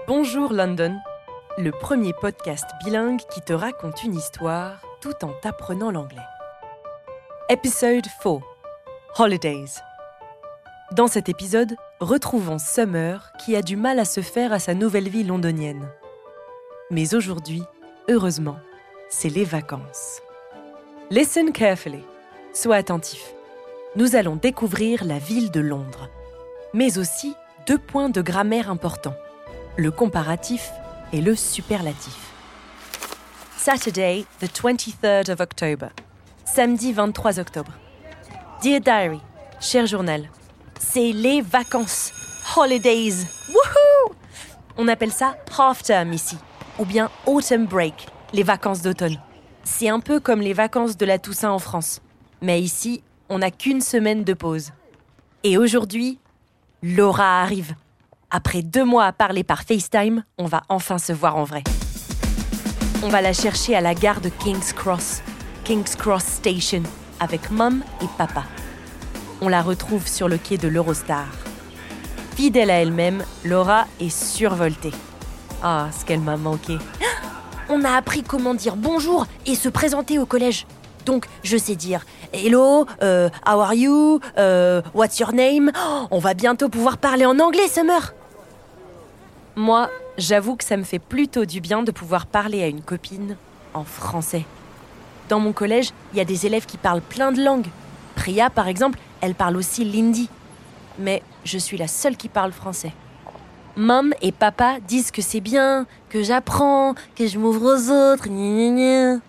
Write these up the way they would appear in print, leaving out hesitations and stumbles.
Bonjour London, le premier podcast bilingue qui te raconte une histoire tout en t'apprenant l'anglais. Épisode 4. Holidays. Dans cet épisode, retrouvons Summer qui a du mal à se faire à sa nouvelle vie londonienne. Mais aujourd'hui, heureusement, c'est les vacances. Listen carefully. Sois attentif. Nous allons découvrir la ville de Londres, mais aussi 2 points de grammaire importants. Le comparatif et le superlatif. Saturday, the 23rd of October. Samedi 23 octobre. Dear Diary, cher journal, c'est les vacances. Holidays. Wouhou! On appelle ça half-term ici, ou bien autumn break, les vacances d'automne. C'est un peu comme les vacances de la Toussaint en France. Mais ici, on n'a qu'une semaine de pause. Et aujourd'hui, Laura arrive. Après 2 mois à parler par FaceTime, on va enfin se voir en vrai. On va la chercher à la gare de King's Cross Station, avec Mum et Papa. On la retrouve sur le quai de l'Eurostar. Fidèle à elle-même, Laura est survoltée. Ah, ce qu'elle m'a manqué. On a appris comment dire bonjour et se présenter au collège. Donc, je sais dire « Hello, how are you, what's your name ?» On va bientôt pouvoir parler en anglais, Summer. Moi, j'avoue que ça me fait plutôt du bien de pouvoir parler à une copine en français. Dans mon collège, il y a des élèves qui parlent plein de langues. Priya, par exemple, elle parle aussi l'hindi. Mais je suis la seule qui parle français. Mum et Papa disent que c'est bien, que j'apprends, que je m'ouvre aux autres. Gna gna gna.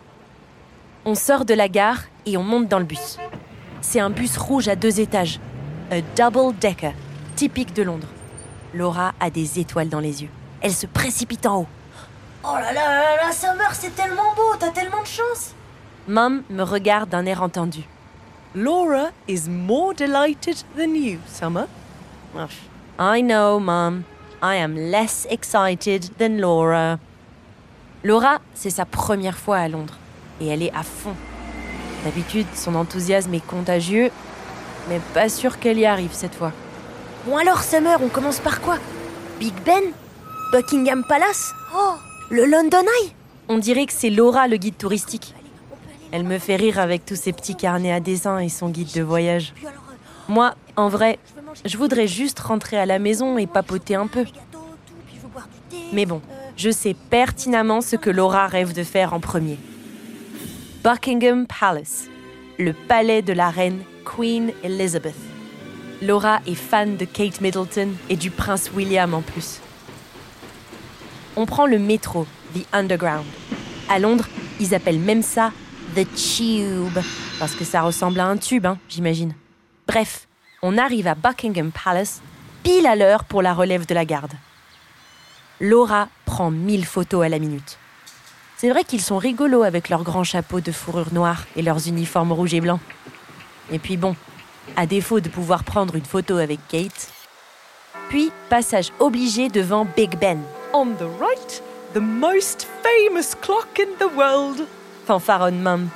On sort de la gare et on monte dans le bus. C'est un bus rouge à 2 étages. A double-decker, typique de Londres. Laura a des étoiles dans les yeux. Elle se précipite en haut. Oh là là là, Summer, c'est tellement beau, t'as tellement de chance. Mum me regarde d'un air entendu. Laura is more delighted than you, Summer. I know, Mum. I am less excited than Laura. Laura, c'est sa première fois à Londres. Et elle est à fond. D'habitude, son enthousiasme est contagieux, mais pas sûr qu'elle y arrive cette fois. Bon alors, Summer, on commence par quoi? Big Ben? Buckingham Palace? Oh, le London Eye? On dirait que c'est Laura le guide touristique. Elle me fait rire avec tous ses petits carnets à dessin et son guide de voyage. Moi, en vrai, je voudrais juste rentrer à la maison et papoter un peu. Mais bon, je sais pertinemment ce que Laura rêve de faire en premier. Buckingham Palace, le palais de la reine Queen Elizabeth. Laura est fan de Kate Middleton et du prince William en plus. On prend le métro, The Underground. À Londres, ils appellent même ça The Tube, parce que ça ressemble à un tube, j'imagine. Bref, on arrive à Buckingham Palace, pile à l'heure pour la relève de la garde. Laura prend 1000 photos à la minute. C'est vrai qu'ils sont rigolos avec leurs grands chapeaux de fourrure noire et leurs uniformes rouges et blancs. Et puis bon, à défaut de pouvoir prendre une photo avec Kate. Puis, passage obligé devant Big Ben. On the right, the most famous clock in the world, fanfaronne Mum.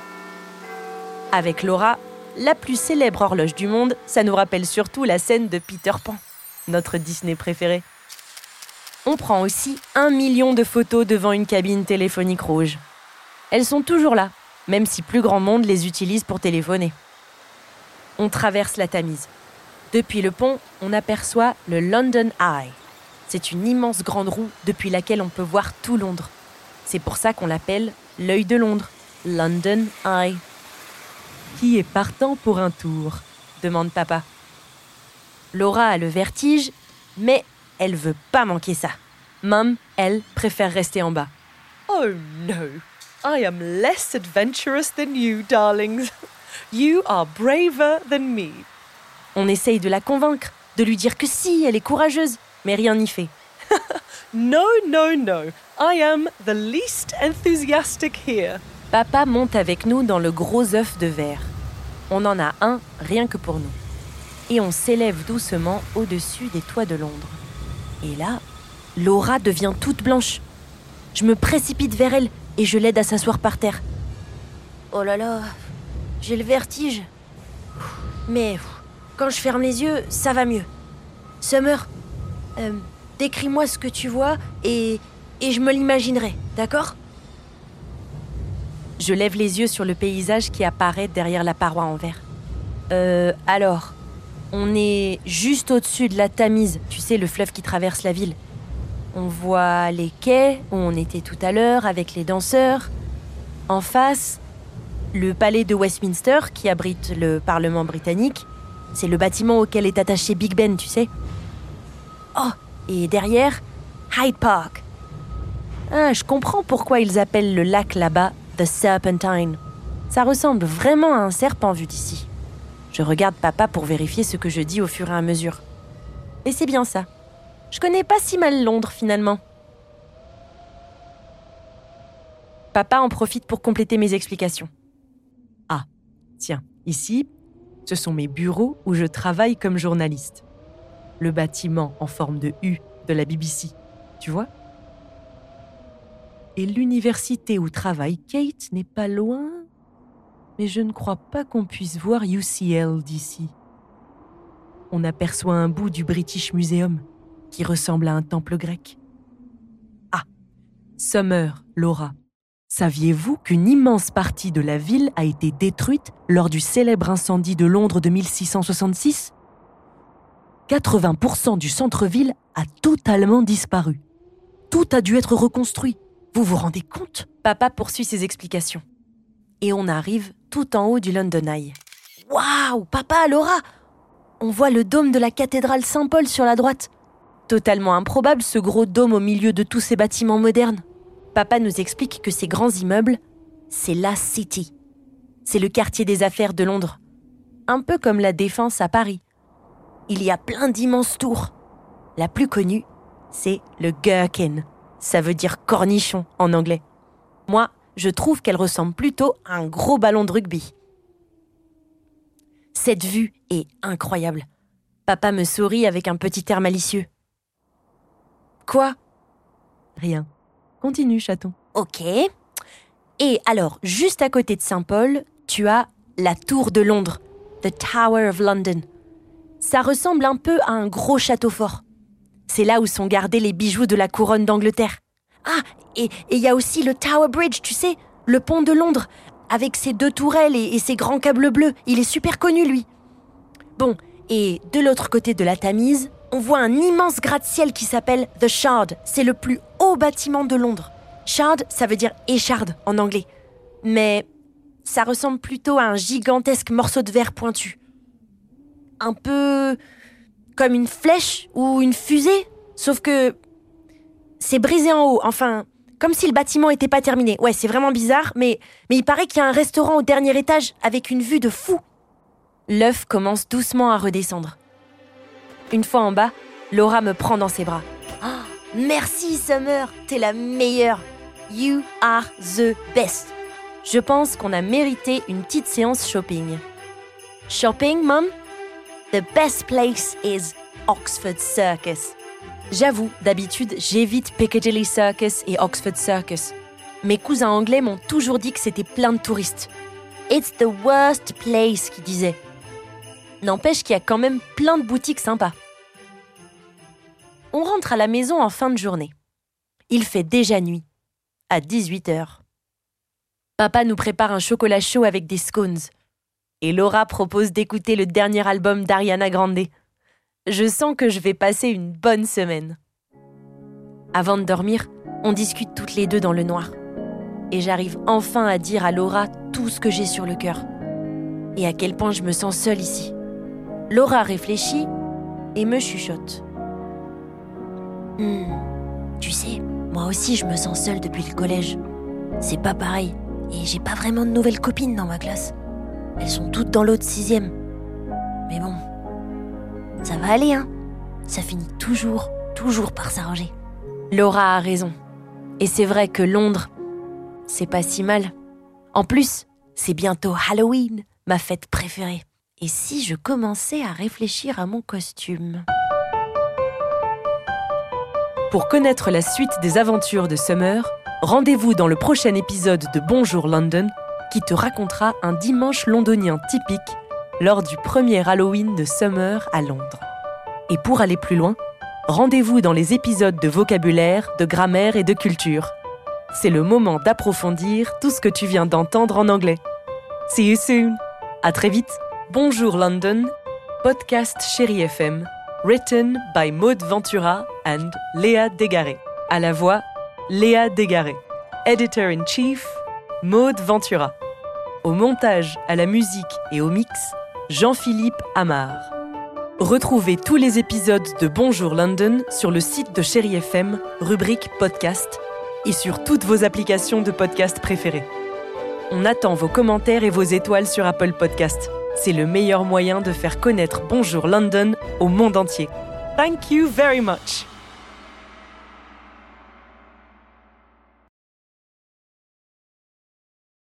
Avec Laura, la plus célèbre horloge du monde, ça nous rappelle surtout la scène de Peter Pan, notre Disney préféré. On prend aussi 1 million de photos devant une cabine téléphonique rouge. Elles sont toujours là, même si plus grand monde les utilise pour téléphoner. On traverse la Tamise. Depuis le pont, on aperçoit le London Eye. C'est une immense grande roue depuis laquelle on peut voir tout Londres. C'est pour ça qu'on l'appelle l'œil de Londres, London Eye. Qui est partant pour un tour? Demande Papa. Laura a le vertige, mais elle veut pas manquer ça. Mum, elle, préfère rester en bas. Oh no, I am less adventurous than you, darlings. You are braver than me. On essaye de la convaincre, de lui dire que si, elle est courageuse, mais rien n'y fait. No, no, no. I am the least enthusiastic here. Papa monte avec nous dans le gros œuf de verre. On en a un rien que pour nous. Et on s'élève doucement au-dessus des toits de Londres. Et là, Laura devient toute blanche. Je me précipite vers elle et je l'aide à s'asseoir par terre. Oh là là, j'ai le vertige. Mais quand je ferme les yeux, ça va mieux. Summer, décris-moi ce que tu vois et je me l'imaginerai, d'accord ? Je lève les yeux sur le paysage qui apparaît derrière la paroi en verre. Alors, on est juste au-dessus de la Tamise, tu sais, le fleuve qui traverse la ville. On voit les quais où on était tout à l'heure avec les danseurs. En face, le palais de Westminster qui abrite le Parlement britannique. C'est le bâtiment auquel est attaché Big Ben, tu sais. Oh, et derrière, Hyde Park. Ah, je comprends pourquoi ils appellent le lac là-bas The Serpentine. Ça ressemble vraiment à un serpent vu d'ici. Je regarde papa pour vérifier ce que je dis au fur et à mesure. Et c'est bien ça. Je connais pas si mal Londres, finalement. Papa en profite pour compléter mes explications. Ah, tiens, ici, ce sont mes bureaux où je travaille comme journaliste. Le bâtiment en forme de U de la BBC, tu vois ? Et l'université où travaille Kate n'est pas loin, mais je ne crois pas qu'on puisse voir UCL d'ici. On aperçoit un bout du British Museum, qui ressemble à un temple grec. Ah, Summer, Laura, saviez-vous qu'une immense partie de la ville a été détruite lors du célèbre incendie de Londres de 1666 ? 80% du centre-ville a totalement disparu. Tout a dû être reconstruit. Vous vous rendez compte ? Papa poursuit ses explications. Et on arrive tout en haut du London Eye. Waouh, papa, Laura ! On voit le dôme de la cathédrale Saint-Paul sur la droite. Totalement improbable ce gros dôme au milieu de tous ces bâtiments modernes. Papa nous explique que ces grands immeubles, c'est la City. C'est le quartier des affaires de Londres. Un peu comme la Défense à Paris. Il y a plein d'immenses tours. La plus connue, c'est le Gherkin. Ça veut dire cornichon en anglais. Moi, je trouve qu'elle ressemble plutôt à un gros ballon de rugby. Cette vue est incroyable. Papa me sourit avec un petit air malicieux. Quoi ? Rien. Continue, chaton. Ok. Et alors, juste à côté de Saint-Paul, tu as la Tour de Londres, The Tower of London. Ça ressemble un peu à un gros château fort. C'est là où sont gardés les bijoux de la couronne d'Angleterre. Ah, et il y a aussi le Tower Bridge, tu sais, le pont de Londres, avec ses 2 tourelles et ses grands câbles bleus. Il est super connu, lui. Bon, et de l'autre côté de la Tamise, on voit un immense gratte-ciel qui s'appelle The Shard. C'est le plus haut bâtiment de Londres. Shard, ça veut dire écharde en anglais. Mais ça ressemble plutôt à un gigantesque morceau de verre pointu. Un peu comme une flèche ou une fusée, sauf que c'est brisé en haut, enfin, comme si le bâtiment était pas terminé. Ouais, c'est vraiment bizarre, mais il paraît qu'il y a un restaurant au dernier étage avec une vue de fou. L'œuf commence doucement à redescendre. Une fois en bas, Laura me prend dans ses bras. Oh, merci Summer, t'es la meilleure. You are the best. Je pense qu'on a mérité une petite séance shopping. Shopping, Mom ? The best place is Oxford Circus. J'avoue, d'habitude, j'évite Piccadilly Circus et Oxford Circus. Mes cousins anglais m'ont toujours dit que c'était plein de touristes. It's the worst place, qu'ils disaient. N'empêche qu'il y a quand même plein de boutiques sympas. On rentre à la maison en fin de journée. Il fait déjà nuit, à 18h. Papa nous prépare un chocolat chaud avec des scones. Et Laura propose d'écouter le dernier album d'Ariana Grande. Je sens que je vais passer une bonne semaine. Avant de dormir, on discute toutes les deux dans le noir. Et j'arrive enfin à dire à Laura tout ce que j'ai sur le cœur. Et à quel point je me sens seule ici. Laura réfléchit et me chuchote. Tu sais, moi aussi je me sens seule depuis le collège. C'est pas pareil. Et j'ai pas vraiment de nouvelles copines dans ma classe. Elles sont toutes dans l'autre 6e. Mais bon, ça va aller, hein. Ça finit toujours par s'arranger. Laura a raison. Et c'est vrai que Londres, c'est pas si mal. En plus, c'est bientôt Halloween, ma fête préférée. Et si je commençais à réfléchir à mon costume ? Pour connaître la suite des aventures de Summer, rendez-vous dans le prochain épisode de Bonjour London, qui te racontera un dimanche londonien typique lors du premier Halloween de Summer à Londres. Et pour aller plus loin, Rendez-vous dans les épisodes de vocabulaire, de grammaire et de culture. C'est le moment d'approfondir tout ce que tu viens d'entendre en anglais. See you soon. À très vite. Bonjour London, podcast Chérie FM, written by Maud Ventura and Léa Desgarret. À la voix, Léa Desgarret. Editor-in-Chief, Maud Ventura. Au montage, à la musique et au mix, Jean-Philippe Amar. Retrouvez tous les épisodes de Bonjour London sur le site de Chérie FM, rubrique podcast, et sur toutes vos applications de podcast préférées. On attend vos commentaires et vos étoiles sur Apple Podcast. C'est le meilleur moyen de faire connaître Bonjour London au monde entier. Thank you very much.